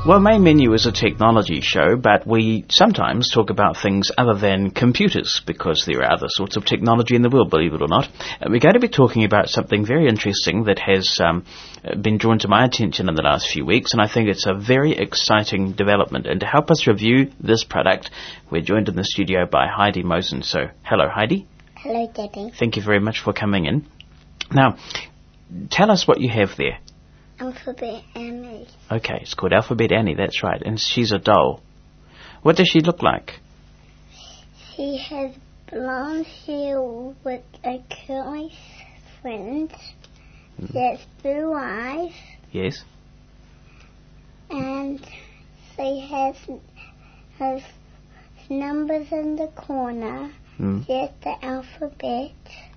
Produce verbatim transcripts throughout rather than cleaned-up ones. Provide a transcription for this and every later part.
Well, Main Menu is a technology show, but we sometimes talk about things other than computers, because there are other sorts of technology in the world, believe it or not. And we're going to be talking about something very interesting that has um, been drawn to my attention in the last few weeks, and I think it's a very exciting development. And to help us review this product, we're joined in the studio by Heidi Mosen. So, hello, Heidi. Hello, Debbie. Thank you very much for coming in. Now, tell us what you have there. Alphabet Annie. Okay, it's called Alphabet Annie, that's right. And she's a doll. What does she look like? She has blonde hair with a curly fringe. Mm. She has blue eyes. Yes. And she has, has numbers in the corner. Mm. She has the alphabet.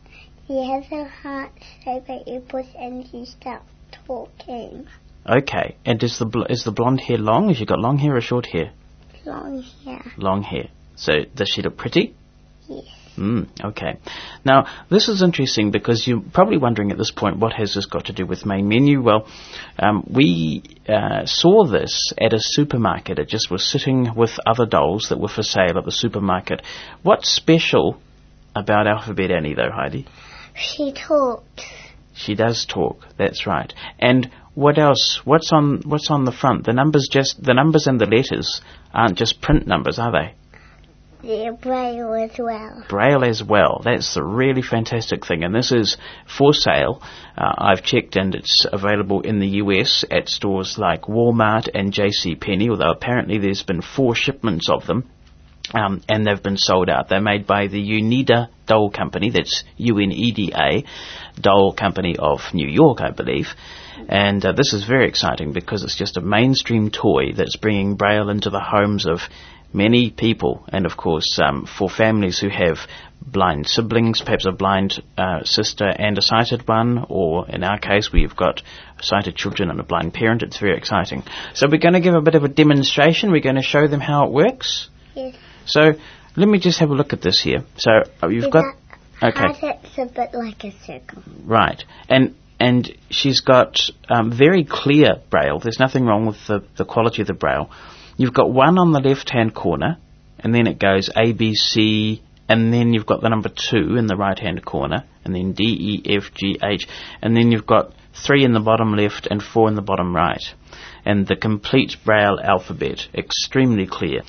She has a heart-shaped earbuds and she starts talking. Okay, and is the bl- is the blonde hair long? Has she got long hair or short hair? Long hair. Long hair. So does she look pretty? Yes. Mm, okay. Now, this is interesting because you're probably wondering at this point, what has this got to do with Main Menu? Well, um, we uh, saw this at a supermarket. It just was sitting with other dolls that were for sale at the supermarket. What's special about Alphabet Annie, though, Heidi? She talks. She does talk, that's right. And what else? What's on what's on the front? The numbers just the numbers and the letters aren't just print numbers, are they? They're Braille as well. Braille as well. That's the really fantastic thing. And this is for sale. Uh, I've checked and it's available in the U S at stores like Walmart and J C Penney, although apparently there's been four shipments of them. Um, and they've been sold out. They're made by the Unida Doll Company, that's U N E D A, Doll Company of New York, I believe. And uh, this is very exciting because it's just a mainstream toy that's bringing Braille into the homes of many people. And, of course, um, for families who have blind siblings, perhaps a blind uh, sister and a sighted one, or in our case, we've got sighted children and a blind parent. It's very exciting. So we're going to give a bit of a demonstration. We're going to show them how it works. Yes. So, let me just have a look at this here. So, uh, you've Is got... Okay. It's a bit like a circle. Right. And and she's got um, very clear Braille. There's nothing wrong with the, the quality of the Braille. You've got one on the left-hand corner, and then it goes A, B, C, and then you've got the number two in the right-hand corner, and then D, E, F, G, H, and then you've got three in the bottom left and four in the bottom right. And the complete Braille alphabet, extremely clear.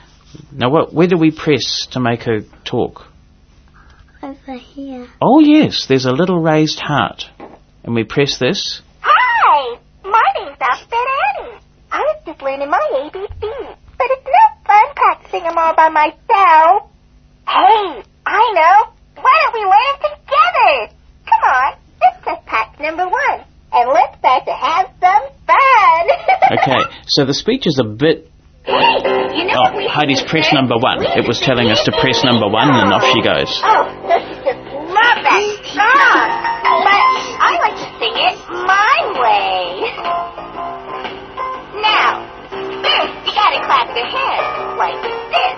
Now, what, where do we press to make her talk? Over here. Oh, yes, there's a little raised heart. And we press this. Hi, my name's Alphabet Annie. I was just learning my A B C, but it's no fun practicing them all by myself. Hey, I know. Why don't we learn together? Come on, let's press patch number one, and let's start to have some fun. Okay, so the speech is a bit... Hey, you know oh, Heidi's press number one. It was telling us to press number one, and off she goes. Oh, so she just love that song. But I like to sing it my way. Now, first you gotta clap your hands like this.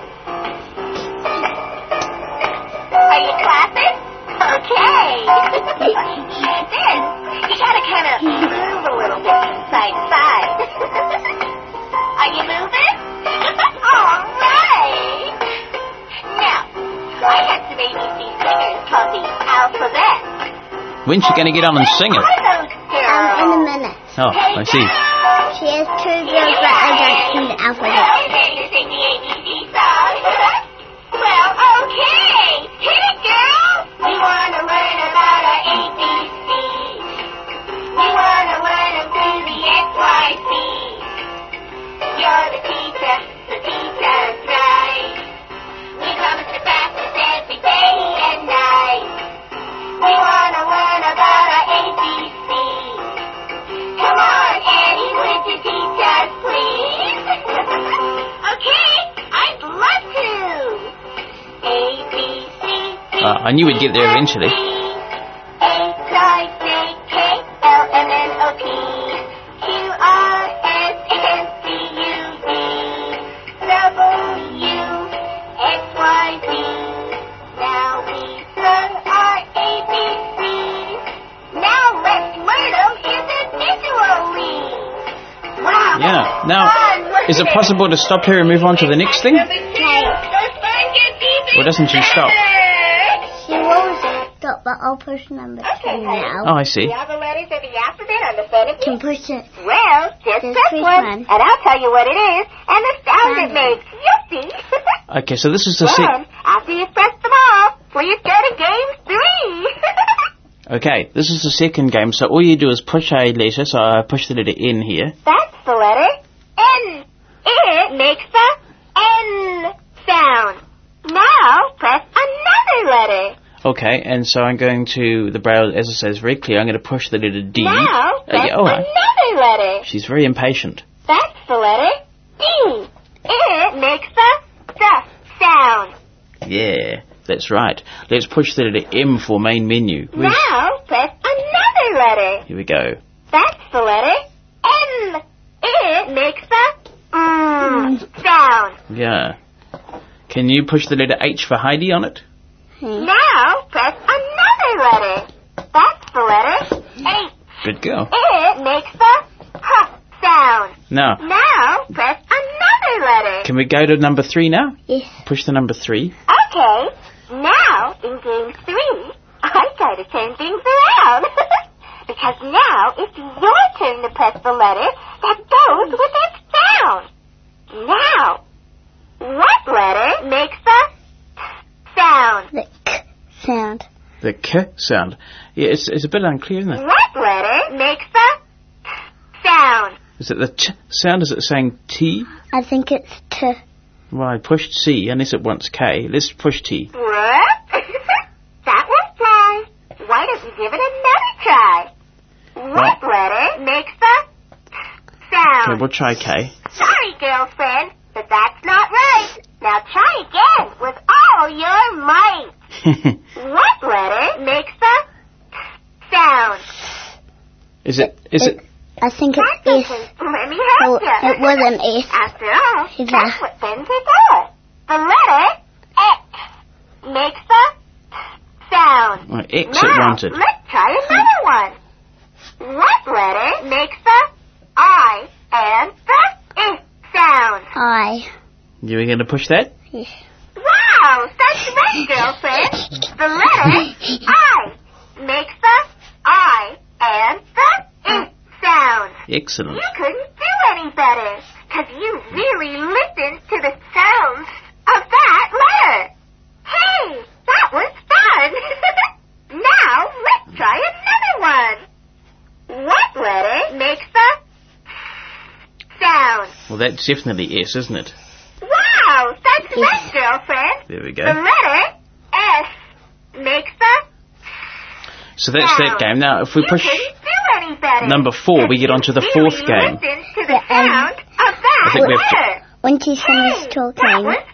Are you clapping? Okay. Then you gotta kind of move a little bit from side to side. Are you moving? All right. Now, I had some A B C singers called the Alphabet. When's she going to get on and sing it? Um, in a minute. Oh, I see. She has two girls that are dancing the alphabet. Okay, you sing the A B C song. Well, okay. Hit it, girl. We want to learn about our A B Cs. We want to learn them through the X Y Z. You're the teacher, so teach us right. We promise to practice every day and night. We want to learn about our A B Cs. Come on, Annie, would you teach us, please? Okay, I'd love to. A, B, C, D. Uh, I knew we'd get there eventually. H, I, J, K, L, M, N, O, P, Q, R, S, T, U, V, W, X, Y, Z. Now we've learned our A B Cs. Now let's learn them individually. Wow. Yeah. Now, Fun. Is it possible to stop her and move on to the next thing? Okay. Or doesn't she stop? She will stop, but I'll push number two now. Oh, I see. You have the letters of the alphabet on the front of Can you? push it. Well, just Just press push one, one. and I'll tell you what it is, and the sound it Fine. makes. You'll see. Okay, so this is the Then, sec... after you've pressed them all, please go to game three. Okay, this is the second game, so all you do is push a letter, so I push the letter N here. That's the letter N. It makes the N sound. Now, press another letter. Okay, and so I'm going to, the braille, as it says very clear, I'm going to push the letter D. Now, Uh, press yeah, all right. another letter. She's very impatient. That's the letter D. It makes the D sound. Yeah, that's right. Let's push the letter M for main menu. Where's- Now, press another letter. Here we go. That's the letter M. It makes the mm sound. Yeah. Can you push the letter H for Heidi on it? Hmm. Now, press another letter. That's the letter H. Good girl. It makes the H sound. Now, Now, press another letter. can we go to number three now? Yes. Push the number three. Okay, now, in game three, I try to turn things around. Because now, it's your turn to press the letter that goes with its sound. Now, what letter makes the sound? The K sound. The K sound. Yeah, it's, it's a bit unclear, isn't it? What letter makes the sound? Is it the Ch sound? Is it saying T? I think it's T. Well, I pushed C, unless it wants K. Let's push T. What? That won't fly. Why don't you give it another try? What letter makes the sound? Okay, we'll try K. Sorry, girlfriend, but that's not right. Now try again with all your might. What letter makes the sound? Is it, is it, I think it's That's S. okay. Let me Oh, help you. it wasn't S. After all, Is that's that- what things are. The letter X makes the sound. well, X it Now, wanted. let's try another one. What letter makes the I and the I sound? I. You were going to push that? Yes. Wow, that's right, girlfriend. The letter I makes the I and the I sound. Excellent. You couldn't do any better, because you really listened to the sounds of that letter. Hey, that was fun. Now, let's try another one. What letter makes the sound? Well, that's definitely S, isn't it? Wow, that's right, girlfriend. There we The go. letter S makes the So that's that game. Now, if we You push couldn't do any better. number four, we get onto the You fourth really game. listened to the Yeah, um, sound of that I think we have to- letter. When she's Hey, finished that talking, was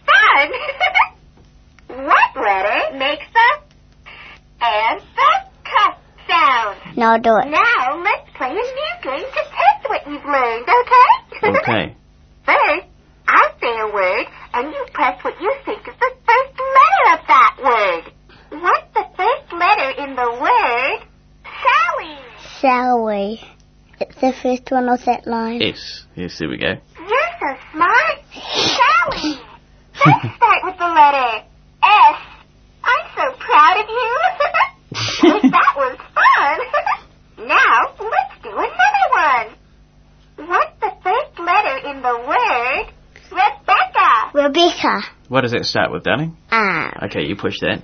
fun. What letter makes the and the K sound? now I'll do it. Now let's play a new game to test what you've learned, okay? Okay. First, I'll say a word, and you press what you think is the first letter of that word. What's the first letter in the word Sally? Sally. It's the first one of that line. S. Yes, there we go. You're so smart. Sally. Let's start with the letter S. I'm so proud of you. That was fun. Now, let's do another one. What's the first letter in the word Rebecca? Rebecca. What does that start with, darling? Ah. Okay, you push that.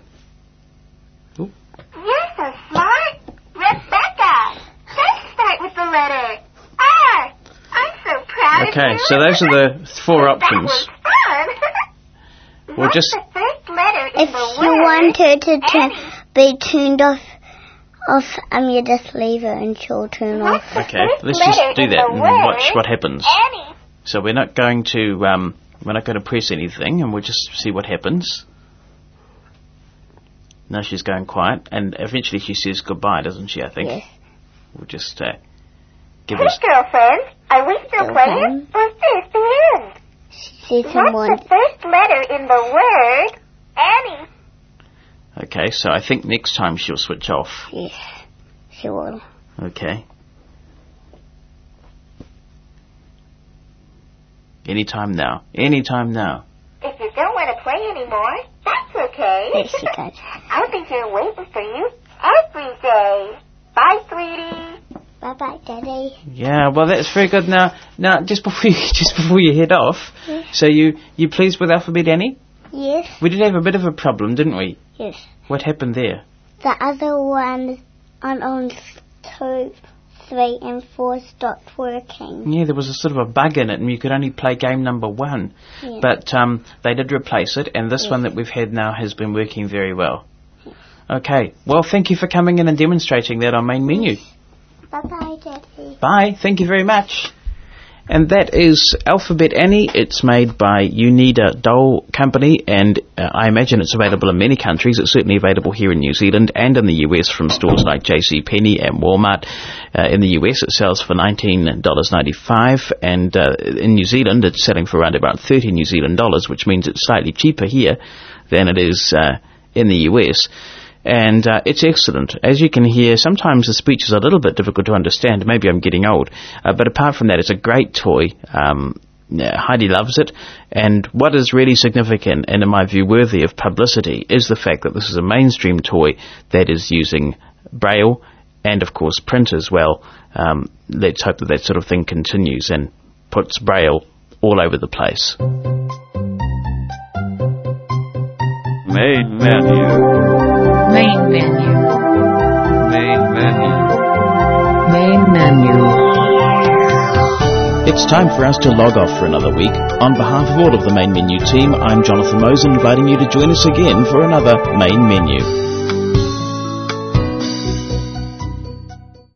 You're so smart. Rebecca. Let's start with the letter R. I'm so proud Okay, of you. so those are the four options. That was fun. Well, What's just- the first letter in If the you word want her to turn, Annie? be turned off, off, um, you just leave her and she'll turn off. What's the Okay, first let's just letter do in that the and word watch what happens. Annie. So we're not going to um, we're not going to press anything, and we'll just see what happens. Now she's going quiet, and eventually she says goodbye, doesn't she? I think Yes. we'll just uh, give Hey, us. girlfriend. Are we still Girlfriend? playing? Or is this the end? She said someone. What's the first letter in the word Annie? Okay, so I think next time she'll switch off. Yes. She will. Okay. Anytime now. Anytime now. If you don't want to play anymore, that's okay. There she goes. I'll be here waiting for you every day. Bye, sweetie. Bye-bye, Daddy. Yeah, well, that's very good. Now, now, just before you, just before you head off, Yes. so you, you pleased with Alphabet Annie? Yes, We did have a bit of a problem, didn't we? yes. What happened there? The other one on on two, three, and four stopped working. Yeah, there was a sort of a bug in it, and you could only play game number one. Yeah. But um, they did replace it, and this Yes. one that we've had now has been working very well. Okay, well, thank you for coming in and demonstrating that on Main Menu. Bye-bye, Daddy. Bye, thank you very much. And that is Alphabet Annie. It's made by Unida Doll Company, and uh, I imagine it's available in many countries. It's certainly available here in New Zealand and in the U S from stores like JCPenney and Walmart. Uh, in the U S it sells for nineteen dollars ninety-five, and uh, in New Zealand it's selling for around about thirty New Zealand dollars, which means it's slightly cheaper here than it is uh, in the U S. And uh, it's excellent. As you can hear, sometimes the speech is a little bit difficult to understand. Maybe I'm getting old. Uh, but apart from that, it's a great toy. Um, uh, Heidi loves it. And what is really significant, and in my view worthy of publicity, is the fact that this is a mainstream toy that is using Braille and, of course, print as well. Um, let's hope that that sort of thing continues and puts Braille all over the place. Main menu. Main menu. Main menu. Main menu. It's time for us to log off for another week. On behalf of all of the Main Menu team, I'm Jonathan Mose, inviting you to join us again for another Main Menu.